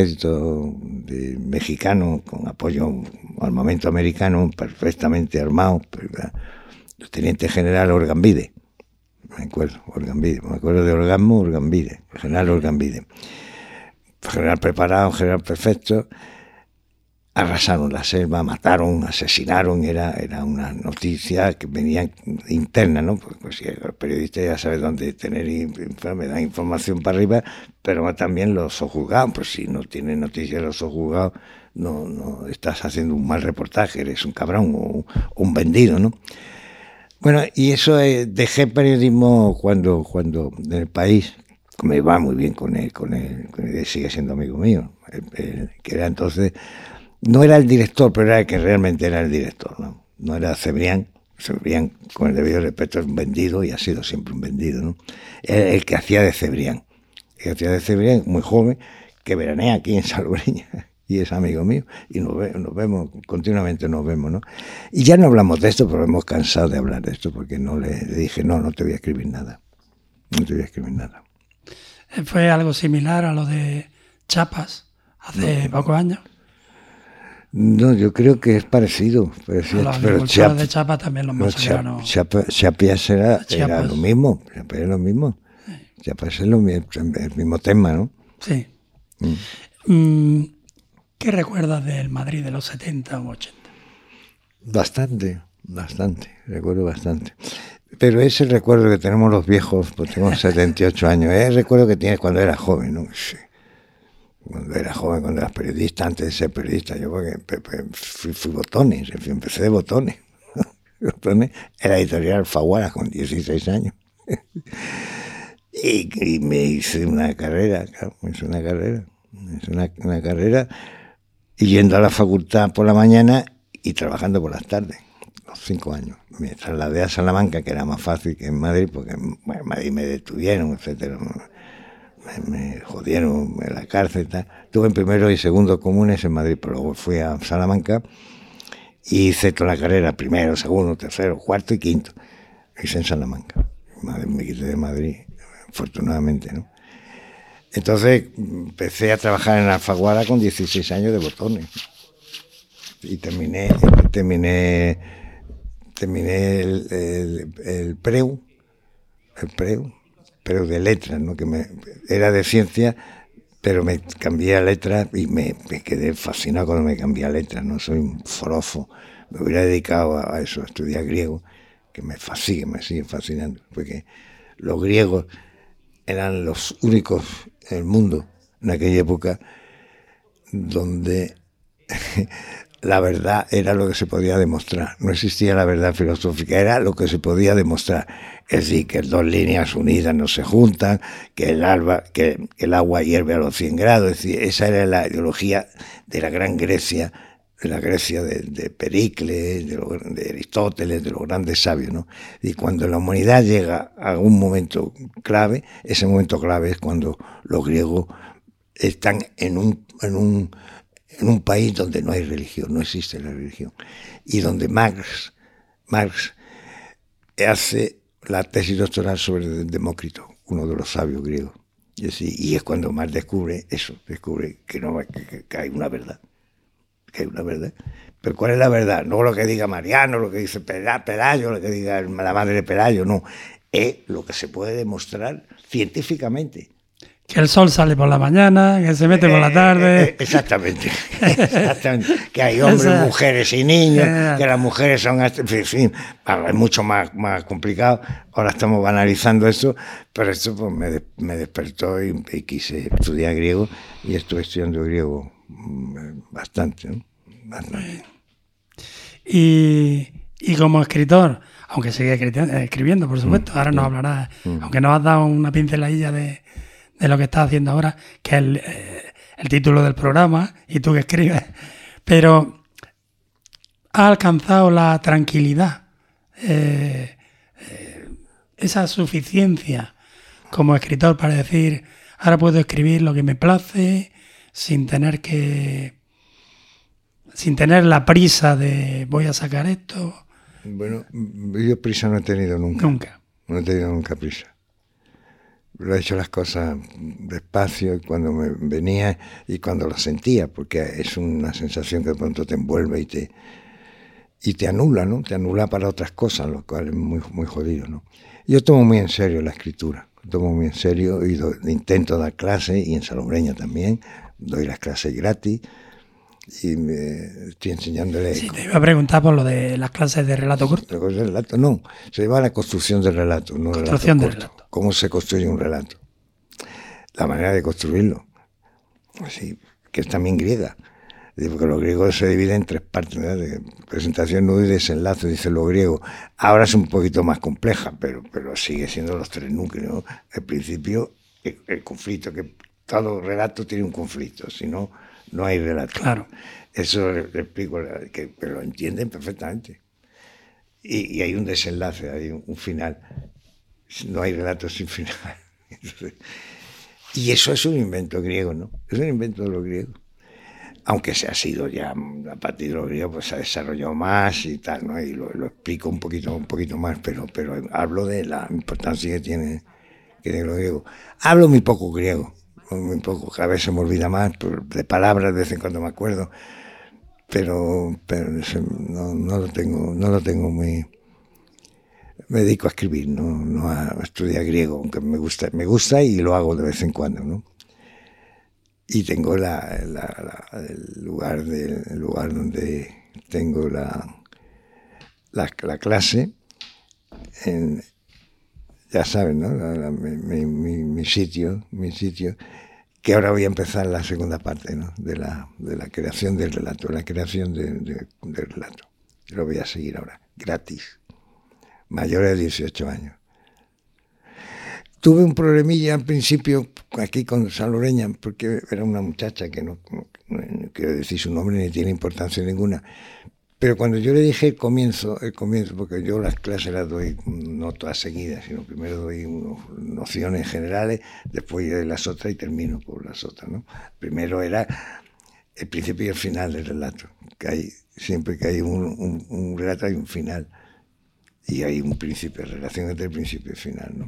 mexicano con apoyo armamento americano perfectamente armado, el teniente general Orgambide, me acuerdo de Orgambide, el general Orgambide, general preparado, general perfecto. Arrasaron la selva, mataron, asesinaron, era una noticia que venía interna, ¿no? Pues si el periodista ya sabe dónde me da información para arriba, pero también los sojuzgados, pues si no tiene noticias de los sojuzgados, no estás haciendo un mal reportaje, eres un cabrón o un vendido, ¿no? Bueno, y eso dejé periodismo cuando en el país, me va muy bien con él sigue siendo amigo mío, que era entonces... No era el director, pero era el que realmente era el director, ¿no? No era Cebrián, con el debido respeto, es un vendido y ha sido siempre un vendido, ¿no? El que hacía de Cebrián. Muy joven, que veranea aquí en Salobreña y es amigo mío y nos vemos, continuamente nos vemos, ¿no? Y ya no hablamos de esto, pero hemos cansado de hablar de esto porque no le dije, no te voy a escribir nada. No te voy a escribir nada. ¿Fue algo similar a lo de Chiapas hace pocos años? No, yo creo que es parecido. Los agricultores de Chiapas también los masacraron. Chiapas era lo mismo. Chiapas es lo mismo. Sí. Chiapas es el mismo tema, ¿no? Sí. ¿Qué recuerdas del Madrid de los 70 o 80? Bastante. Recuerdo bastante. Pero ese recuerdo que tenemos los viejos, pues tengo 78 años, es el recuerdo que tienes cuando eras joven, ¿no? Sí. Cuando era joven, cuando eras periodista, antes de ser periodista, yo porque fui botones, empecé de botones. Botones era editorial Alfaguara con 16 años. Y me hice una carrera, claro, una carrera y yendo a la facultad por la mañana y trabajando por las tardes, los 5 años. Me trasladé a Salamanca, que era más fácil que en Madrid, porque en Madrid me detuvieron, etcétera. Me jodieron en la cárcel y tal. Estuve en primero y segundo comunes en Madrid, pero luego fui a Salamanca y hice toda la carrera, primero, segundo, tercero, cuarto y quinto. Hice en Salamanca. Me quité de Madrid, afortunadamente, ¿no? Entonces empecé a trabajar en Alfaguara con 16 años de botones. Y terminé el preu de letras, ¿no? Que era de ciencia, pero me cambié a letras y me quedé fascinado cuando me cambié a letras, no soy un forofo, me hubiera dedicado a eso, a estudiar griego, que me sigue fascinando, porque los griegos eran los únicos en el mundo en aquella época donde la verdad era lo que se podía demostrar. No existía la verdad filosófica, era lo que se podía demostrar. Es decir, que dos líneas unidas no se juntan, que el agua hierve a los 100 grados. Es decir, esa era la ideología de la gran Grecia, de la Grecia de Pericles, de Aristóteles, de los grandes sabios, ¿no? Y cuando la humanidad llega a un momento clave, ese momento clave es cuando los griegos están en un país donde no hay religión, no existe la religión, y donde Marx hace la tesis doctoral sobre Demócrito, uno de los sabios griegos, y es cuando Marx descubre que hay una verdad, pero ¿cuál es la verdad? No lo que diga Mariano, lo que dice Pelayo, lo que diga la madre de Pelayo, no, es lo que se puede demostrar científicamente. Que el sol sale por la mañana, que se mete por la tarde. Exactamente. Que hay hombres, mujeres y niños, que las mujeres son... En fin, es mucho más complicado. Ahora estamos banalizando esto, pero esto pues, me despertó y quise estudiar griego y estuve estudiando griego bastante, ¿no? Bastante. Y como escritor, aunque sigue escribiendo, por supuesto, ahora nos hablarás, aunque nos has dado una pinceladilla de lo que estás haciendo ahora, que es el título del programa, y tú que escribes, pero has alcanzado la tranquilidad, esa suficiencia como escritor para decir, ahora puedo escribir lo que me place, sin tener la prisa de voy a sacar esto. Bueno, yo prisa no he tenido nunca. No he tenido nunca prisa. Lo he hecho las cosas despacio cuando me venía y cuando lo sentía, porque es una sensación que de pronto te envuelve y te anula, ¿no? Te anula para otras cosas, lo cual es muy, muy jodido, ¿no? Yo tomo muy en serio la escritura, tomo muy en serio y intento dar clases, y en Salobreña también, doy las clases gratis y estoy enseñándole... Sí, te iba a preguntar por lo de las clases de relato corto. ¿De relato? No, se lleva a la construcción del relato, no construcción relato del corto. relato. ¿Cómo se construye un relato? La manera de construirlo, así, que es también griega, porque los griegos se dividen en 3 partes, ¿verdad? De presentación, nudo y desenlace, dicen los griegos. Ahora es un poquito más compleja, pero sigue siendo los 3 núcleos. Al principio, el conflicto, que todo relato tiene un conflicto, si no, no hay relato. Claro. Eso le explico, que lo entienden perfectamente. Y hay un desenlace, hay un final. No hay relato sin final. Entonces, y eso es un invento griego, ¿no? Es un invento de los griegos. Aunque se ha sido ya, a partir de los griegos, pues se ha desarrollado más y tal, ¿no? Y lo explico un poquito más, pero hablo de la importancia que tiene los griegos. Hablo muy poco griego, muy poco, cada vez se me olvida más, de palabras de vez en cuando me acuerdo, pero no lo tengo muy... Me dedico a escribir, no a estudiar griego, aunque me gusta y lo hago de vez en cuando, ¿no? Y tengo el lugar donde tengo la clase, ya saben, ¿no? Mi sitio, que ahora voy a empezar la segunda parte, ¿no? de la creación del relato, la creación del relato. Lo voy a seguir ahora, gratis, mayores de 18 años. Tuve un problemilla al principio aquí con Sanlureña, porque era una muchacha que no quiero decir su nombre ni tiene importancia ninguna, pero cuando yo le dije el comienzo, porque yo las clases las doy no todas seguidas, sino primero doy nociones generales, después de las otras y termino por las otras, ¿no? Primero era el principio y el final del relato, siempre que hay un relato hay un final, y hay un principio, relación entre el principio y el final, ¿no?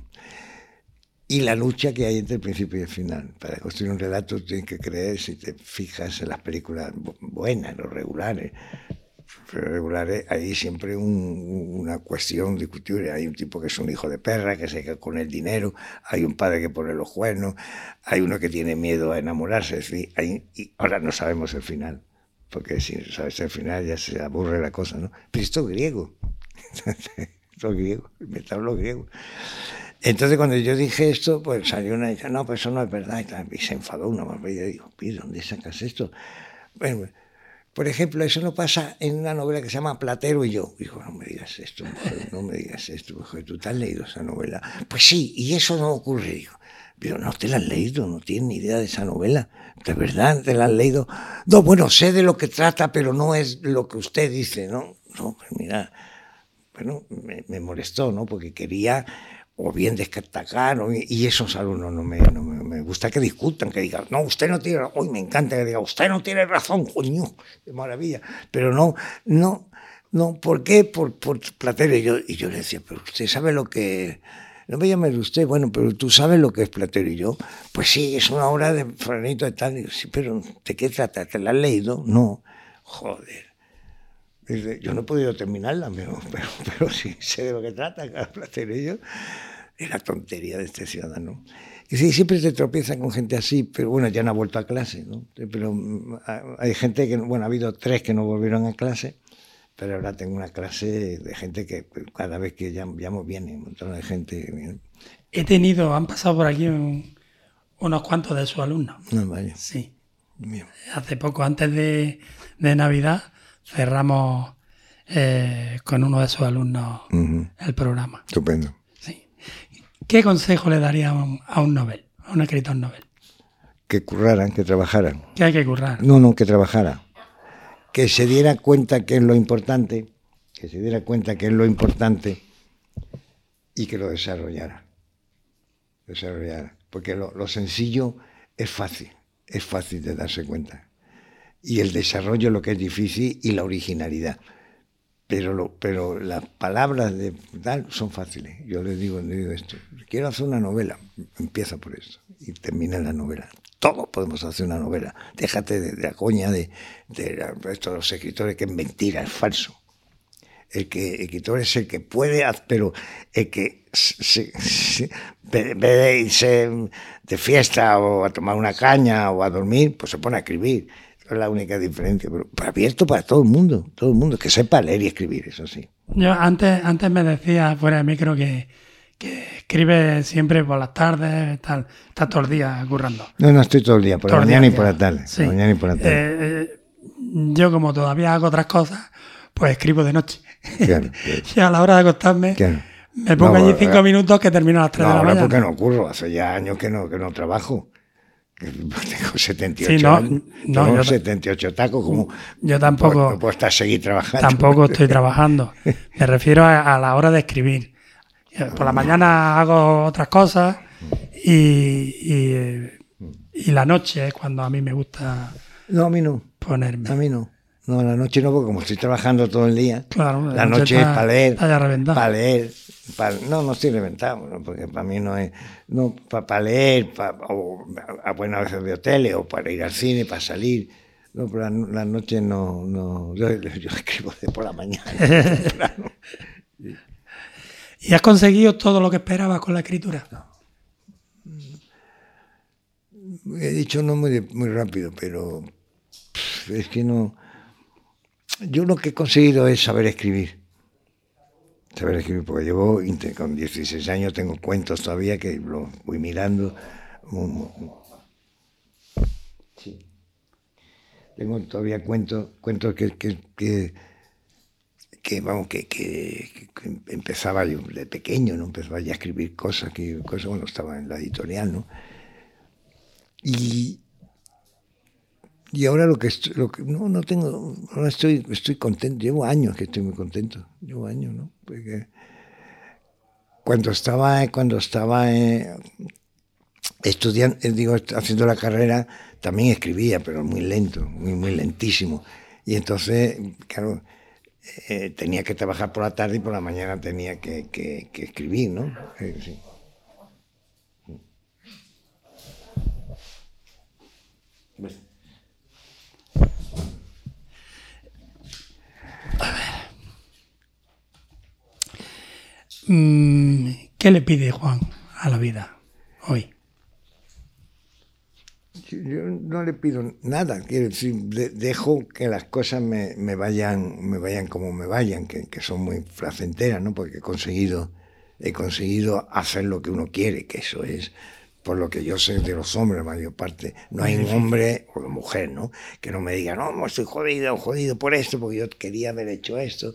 Y la lucha que hay entre el principio y el final. Para construir un relato tienes que creer, si te fijas en las películas buenas, los regulares, hay siempre una cuestión discutible. Hay un tipo que es un hijo de perra, que se queda con el dinero, hay un padre que pone los cuernos, hay uno que tiene miedo a enamorarse, es decir, y ahora no sabemos el final, porque si sabes el final ya se aburre la cosa, ¿no? Pero esto es griego, esto es griego, inventaron los griegos. Entonces cuando yo dije esto, pues salió una y dice, no, pues eso no es verdad, y se enfadó una más. Y yo digo, ¿de dónde sacas esto? Bueno, por ejemplo, eso no pasa en una novela que se llama Platero y yo. Dijo, no me digas esto, mujer, no me digas esto, mujer, ¿tú te has leído esa novela? Pues sí, y eso no ocurre. Digo, pero no te la has leído, no tienes ni idea de esa novela. ¿De verdad te la has leído? No, bueno, sé de lo que trata, pero no es lo que usted dice, ¿no? No, pues mira, bueno, me molestó, ¿no? Porque quería o bien destacar, y esos alumnos no me gusta que discutan, que digan, no, usted no tiene razón, me encanta que diga, usted no tiene razón, coño, qué maravilla, pero no, ¿por qué? Por Platero, y yo le decía, pero usted sabe lo que, no me llame usted, bueno, pero tú sabes lo que es Platero, y yo, pues sí, es una obra de fulanito de tal, y yo, sí, pero ¿de qué trata? ¿Te la has leído? No, joder. Yo no he podido terminarla, pero sí sé de lo que trata cada Platero. Es la tontería de este ciudadano. Y sí, siempre te tropiezan con gente así, pero bueno, ya no ha vuelto a clase, ¿no? Pero hay gente que, bueno, ha habido 3 que no volvieron a clase, pero ahora tengo una clase de gente que cada vez que llamo viene, un montón de gente. Han pasado por aquí unos cuantos de sus alumnos. No, vaya. Sí. Bien. Hace poco, antes de Navidad, cerramos con uno de sus alumnos el programa. Estupendo. Sí. ¿Qué consejo le daría a un novel, a un escritor novel? Que curraran, que trabajaran. Que hay que currar. No, que trabajara. Que se diera cuenta que es lo importante, y que lo desarrollara. Porque lo sencillo es fácil de darse cuenta. Y el desarrollo es lo que es difícil y la originalidad. Pero las palabras de tal son fáciles. Yo les digo esto, quiero hacer una novela, empieza por esto y termina la novela. Todos podemos hacer una novela. Déjate de la coña de estos los escritores, que es mentira, es falso. El escritor es el que puede, pero el que en vez de irse de fiesta o a tomar una caña o a dormir, pues se pone a escribir. Es la única diferencia, pero abierto para todo el mundo, que sepa leer y escribir, eso sí. Yo antes me decía fuera de micro que escribe siempre por las tardes, tal, está todo el día currando. No, estoy todo el día, por la mañana y por la tarde. Sí. Mañana y por la tarde. Yo como todavía hago otras cosas, pues escribo de noche. Claro. Y a la hora de acostarme, me pongo allí 5 minutos que termino a las 3 de la mañana. No, porque no ocurro, hace ya años que no trabajo. Tengo 78 sí, años, tengo yo 78 tacos, como yo tampoco no puedo seguir trabajando. Tampoco estoy trabajando. Me refiero a la hora de escribir. Por la mañana hago otras cosas y la noche es cuando a mí me gusta No, a mí no. ponerme. A mí no. No, la noche no, porque como estoy trabajando todo el día, Claro, la noche es para leer. Está ya reventado. Para leer. No estoy reventado, ¿no? Porque para mí no es. No, para leer, o a buenas veces de hoteles, o para ir al cine, para salir. No, pero la noche no. Yo escribo por la mañana. ¿Y has conseguido todo lo que esperabas con la escritura? No. He dicho no muy rápido, pero es que no. Yo lo que he conseguido es saber escribir. saber escribir, porque llevo, con 16 años tengo cuentos todavía que los voy mirando. Sí. Tengo todavía cuentos que empezaba yo de pequeño, ¿no? Empezaba ya a escribir cosas, bueno, estaba en la editorial, ¿no? Y ahora no tengo, ahora estoy contento, llevo años que estoy muy contento, ¿no? Porque cuando estaba estudiando, haciendo la carrera, también escribía, pero muy lento, muy lentísimo. Y entonces, claro, tenía que trabajar por la tarde y por la mañana tenía que escribir, ¿no? Sí. ¿Qué le pide Juan a la vida hoy? Yo no le pido nada, quiero decir, dejo que las cosas me vayan como me vayan, que son muy placenteras, ¿no? Porque he conseguido hacer lo que uno quiere, que eso es, por lo que yo sé de los hombres, la mayor parte, no hay un hombre o mujer, ¿no? Que no me diga, no, estoy jodido por esto, porque yo quería haber hecho esto.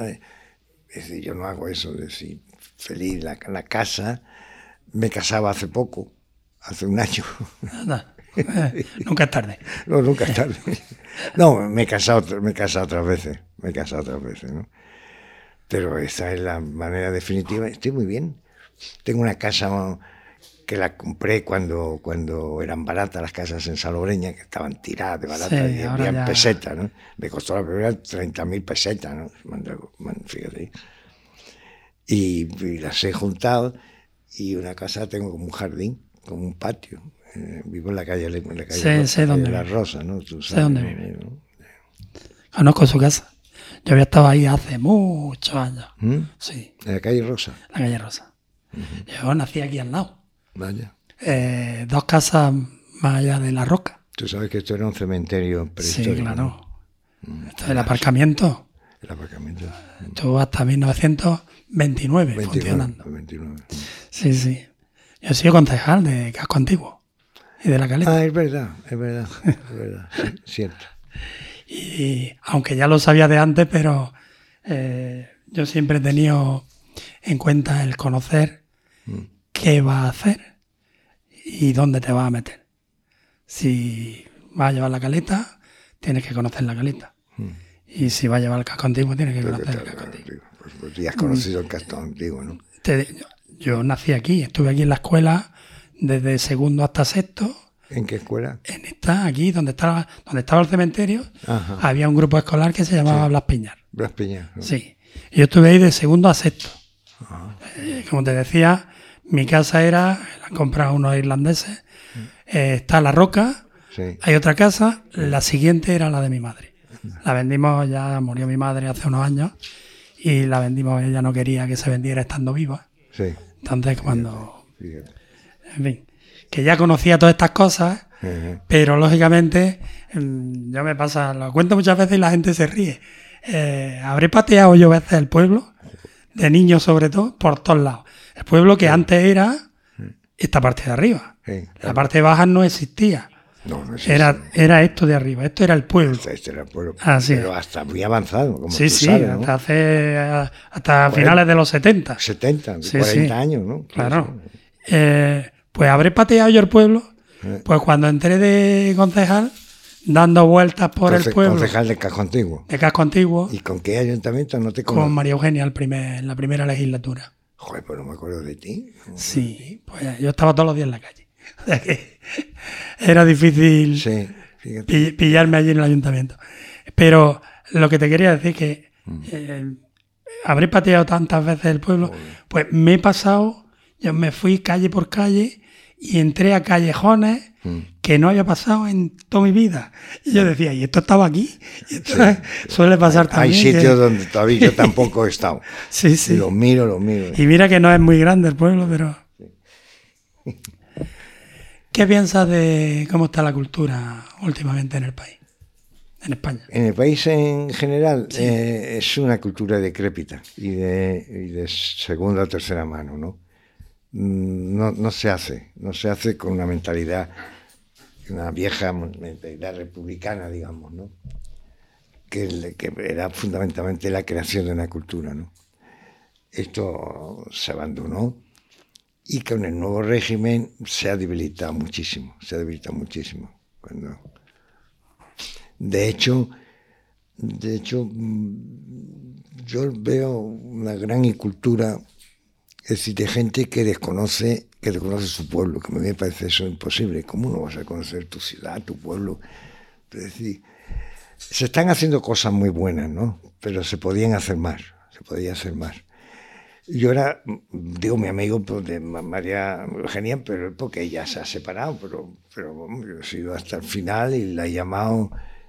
Es decir, yo no hago eso, es decir, feliz la casa. Me casaba hace poco, hace un año. Nada. Nunca es tarde. No, nunca es tarde. No, me he casado otras veces, ¿no? Pero esa es la manera definitiva. Estoy muy bien. Tengo una casa que la compré cuando eran baratas las casas en Salobreña, que estaban tiradas de baratas, sí, y habían pesetas, ¿no? Me costó la primera 30.000 pesetas, ¿no? Fíjate. Y las he juntado, y una casa tengo como un jardín, como un patio. Vivo en la calle dónde La Rosa, ¿no? Tú sabes, sé dónde vive. ¿No? Conozco su casa. Yo había estado ahí hace muchos años. Sí. ¿En la calle Rosa? La calle Rosa. Yo nací aquí al lado. Vaya. 2 casas más allá de La Roca. Tú sabes que esto era un cementerio prehistórico. Sí, claro. ¿No? Esto es el aparcamiento. El aparcamiento. Estuvo hasta 1929 funcionando. 29. Sí. Yo he sido concejal de Casco Antiguo y de La Caleta. Es verdad. Sí, cierto. Y aunque ya lo sabía de antes, pero yo siempre he tenido en cuenta el conocer qué vas a hacer y dónde te vas a meter. Si vas a llevar La Caleta, tienes que conocer La Caleta. Y si vas a llevar el Casco Antiguo, tienes que conocer el Casco Antiguo. Pues ya has conocido el Casco Antiguo, ¿no? Yo nací aquí, estuve aquí en la escuela desde segundo hasta sexto. ¿En qué escuela? En esta, aquí, donde estaba el cementerio. Ajá. Había un grupo escolar que se llamaba Blas Piñar. Blas Piñar, ¿no? Sí. Y yo estuve ahí de segundo a sexto. Como te decía, mi casa la han comprado unos irlandeses. Está La Roca, sí. Hay otra casa, la siguiente era la de mi madre. La vendimos, ya murió mi madre hace unos años, y la vendimos, ella no quería que se vendiera estando viva. Sí. Entonces cuando... Fíjate. En fin, que ya conocía todas estas cosas, pero lógicamente yo me pasa, lo cuento muchas veces y la gente se ríe. Habré pateado yo veces el pueblo, de niños sobre todo, por todos lados. El pueblo que antes era esta parte de arriba. Claro. La parte baja no existía. No existía. Era esto de arriba, esto era el pueblo. Este era el pueblo. Así pero hasta muy avanzado, como sí, tú sabes, ¿no? hasta finales de los 70. 70, Sí, 40 años, ¿no? Claro. Pues habré pateado yo el pueblo, pues cuando entré de concejal, dando vueltas por el pueblo. Concejal de Casco Antiguo. De Casco Antiguo. ¿Y con qué ayuntamiento? No te Con María Eugenia en la primera legislatura. Joder, pues no me acuerdo de ti. Sí, pues yo estaba todos los días en la calle. O sea que era difícil pillarme allí en el ayuntamiento. Pero lo que te quería decir que habré pateado tantas veces el pueblo, pues me he pasado, yo me fui calle por calle y entré a callejones que no había pasado en toda mi vida. Y yo decía, ¿y esto estaba aquí? Y esto suele pasar también. Hay sitios donde todavía yo tampoco he estado. Sí. Y lo miro. Y mira que no es muy grande el pueblo, pero... ¿Qué piensas de cómo está la cultura últimamente en el país? en España. En el país en general Sí. es una cultura decrépita y de segunda o tercera mano, ¿no? No se hace con una mentalidad, una vieja mentalidad republicana, digamos, ¿no? Que era fundamentalmente la creación de una cultura, ¿no? Esto se abandonó y con el nuevo régimen se ha debilitado muchísimo, De hecho, yo veo una gran incultura, es decir, de gente que desconoce su pueblo, que a mí me parece eso imposible. ¿Cómo no vas a conocer tu ciudad, tu pueblo? Es decir, se están haciendo cosas muy buenas, ¿no? Pero se podía hacer más. Yo ahora digo mi amigo de María Eugenia, pero porque ella se ha separado, pero bueno, yo he sido hasta el final y la he llamado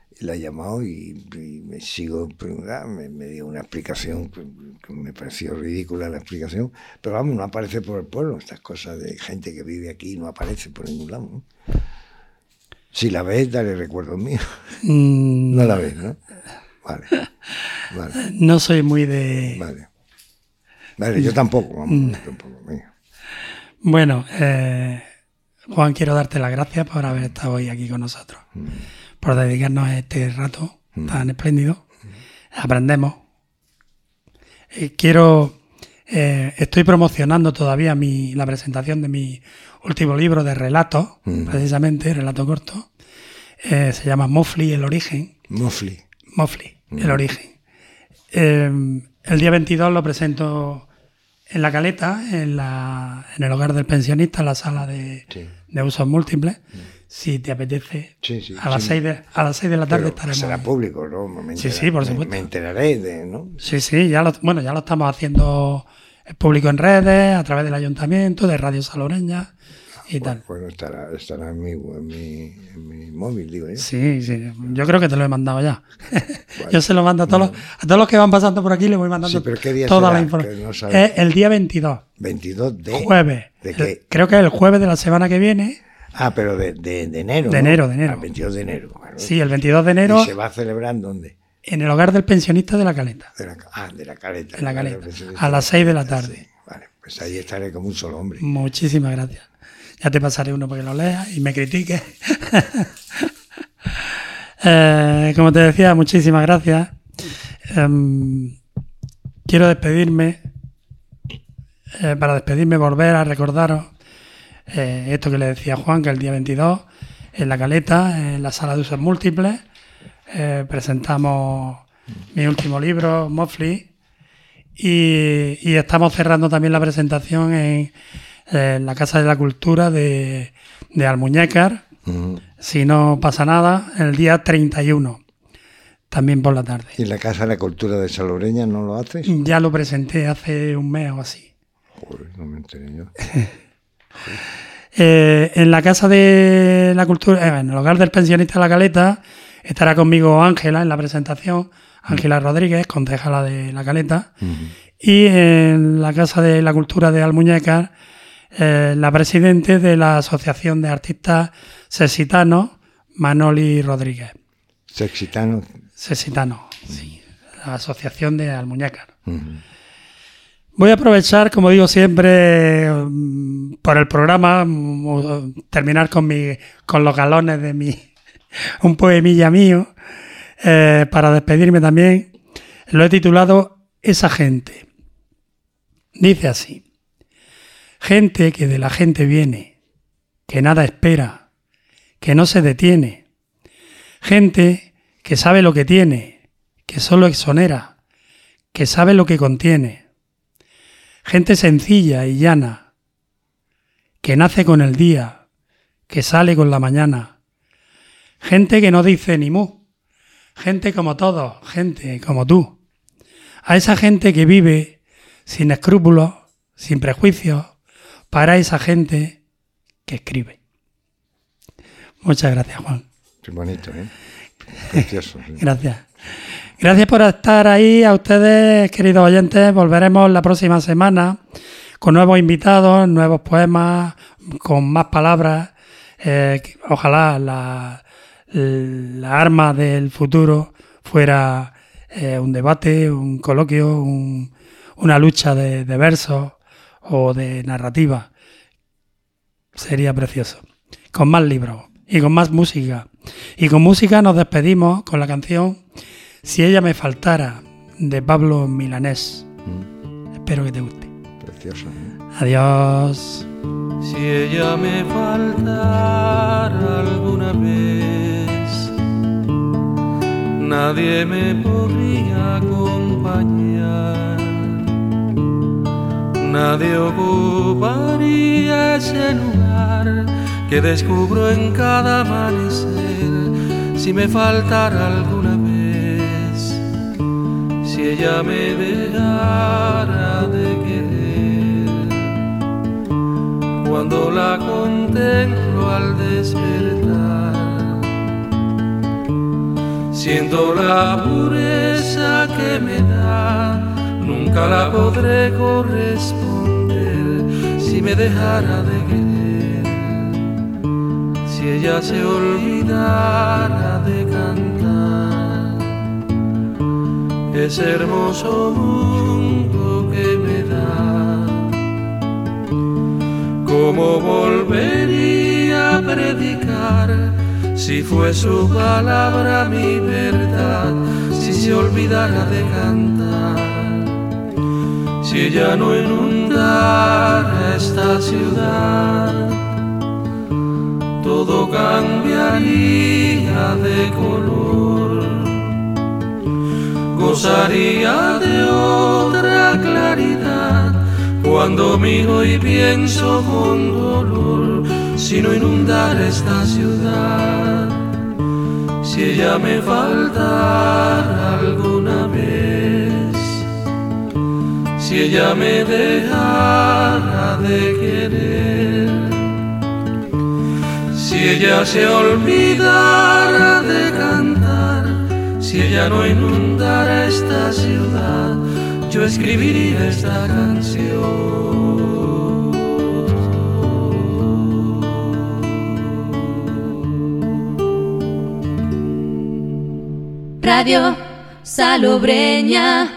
y me sigo preguntando, me dio una explicación que me pareció ridícula la explicación, pero vamos, no aparece por el pueblo, estas cosas de gente que vive aquí no aparece por ningún lado, ¿no? Si la ves, dale recuerdos míos. No la ves, ¿no? Vale. No soy muy de... Vale, yo tampoco, vamos, venga. Bueno, Juan, quiero darte las gracias por haber estado hoy aquí con nosotros, por dedicarnos a este rato tan espléndido. Aprendemos. Estoy promocionando todavía la presentación de mi último libro de relatos, precisamente, relato corto. Se llama Mofli, el origen. Mofli, el origen. El día 22 lo presento en La Caleta, en el hogar del pensionista, en la sala de usos múltiples. Si te apetece, a las 6 de la tarde estaremos. Será público, ¿no? Sí, por supuesto. Me enteraré ¿no? Sí, ya lo estamos haciendo público en redes, a través del ayuntamiento, de Radio Saloreña y tal. Bueno, estará en mi móvil, digo yo. Sí, yo creo que te lo he mandado ya. Bueno, yo se lo mando a todos los que van pasando por aquí, les voy mandando toda la información. No es el día 22. 22 de... Jueves. ¿De qué? Creo que es el jueves de la semana que viene. Ah, pero de enero. De enero. El 22 de enero. Bueno, sí, el 22 de enero. ¿Y se va a celebrar en dónde? En el hogar del pensionista de La Caleta. De la Caleta. En La Caleta. A las 6 de la tarde. Sí, vale, pues ahí estaré como un solo hombre. Muchísimas gracias. Ya te pasaré uno para que lo leas y me critiques. Como te decía, muchísimas gracias. Quiero despedirme. Para despedirme, volver a recordaros esto que le decía Juan, que el día 22, en La Caleta, en la sala de usos múltiples, presentamos mi último libro, Mofli, y estamos cerrando también la presentación en la Casa de la Cultura de Almuñécar, si no pasa nada, el día 31, también por la tarde. ¿Y en la Casa de la Cultura de Saloreña no lo haces? Ya lo presenté hace un mes o así. Joder, no me enteré yo. En la Casa de la Cultura, en el hogar del pensionista de La Caleta, estará conmigo Ángela en la presentación, Ángela Rodríguez, concejala de La Caleta, y en la Casa de la Cultura de Almuñécar, la presidente de la Asociación de Artistas Sexitanos, Manoli Rodríguez. ¿Sexitanos? Sexitanos, sí, la Asociación de Almuñécar. Voy a aprovechar, como digo siempre, por el programa, terminar con los galones de un poemilla mío, para despedirme también. Lo he titulado Esa gente. Dice así: gente que de la gente viene, que nada espera, que no se detiene. Gente que sabe lo que tiene, que solo exonera, que sabe lo que contiene. Gente sencilla y llana, que nace con el día, que sale con la mañana. Gente que no dice ni mu. Gente como todos, gente como tú. A esa gente que vive sin escrúpulos, sin prejuicios, para esa gente que escribe. Muchas gracias, Juan. Qué bonito, ¿eh? Precioso. Sí. Gracias. Gracias por estar ahí. A ustedes, queridos oyentes, volveremos la próxima semana con nuevos invitados, nuevos poemas, con más palabras. Ojalá la arma del futuro fuera un debate, un coloquio, una lucha de versos o de narrativa. Sería precioso. Con más libros y con más música. Y con música nos despedimos con la canción Si ella me faltara, de Pablo Milanés. Espero que te guste. Preciosa, ¿eh? Adiós. Si ella me faltara alguna vez, nadie me podría acompañar, nadie ocuparía ese lugar que descubro en cada amanecer. Si me faltara alguna vez, si ella me dejara de querer, cuando la contemplo al despertar, siento la pureza que me da, nunca la podré corresponder. Si me dejara de querer, si ella se olvidara de cantar, ese hermoso mundo que me da, ¿cómo volvería a predicar si fue su palabra mi verdad? Si se olvidara de cantar, si ella no inundara esta ciudad, todo cambiaría de color, gozaría de otra claridad. Cuando miro y pienso con dolor, si no inundara esta ciudad, si ella me faltara alguna vez, si ella me dejara de querer, si ella se olvidara de cantar, si ella no inundara esta ciudad, yo escribiría esta canción. Radio Salobreña.